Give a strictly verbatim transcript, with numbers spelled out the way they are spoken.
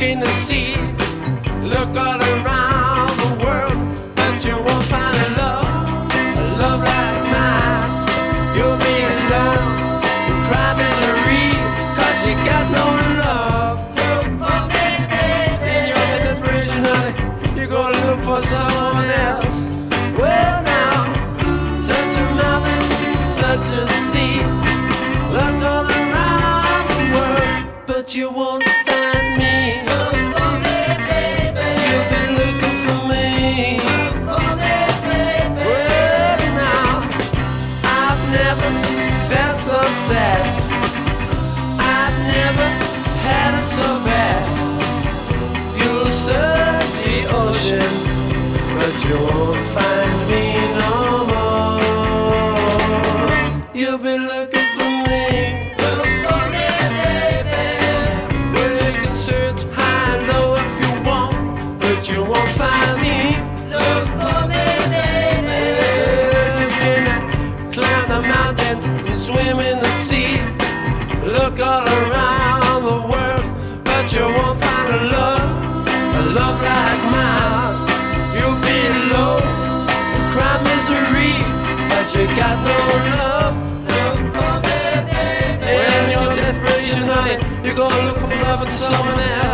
in the sea. Look all around the world, but you won't find a love, a love like mine. You'll be alone, cry misery, cause you got no love. Look for me, baby. In your desperation, honey, you're gonna look for someone else. Well now, such a mountain, such a sea. Look all around the world, but you won't find me. Look for me, baby. You'll be looking for me. Look for me, baby. Well now, I've never felt so sad. I've never had it so bad. You'll search the oceans, but you won't find me no more. You'll be looking for me. Look for me, baby. Well, you can search high and low if you want, but you won't find me. Look for me, baby. You can climb the mountains and swim in the sea. Look all around the world, but you won't find a love, a love like mine. You'll be low, cry misery, but you got no love. Look for me, baby. When you're desperation, honey, you're gonna look for love in someone else.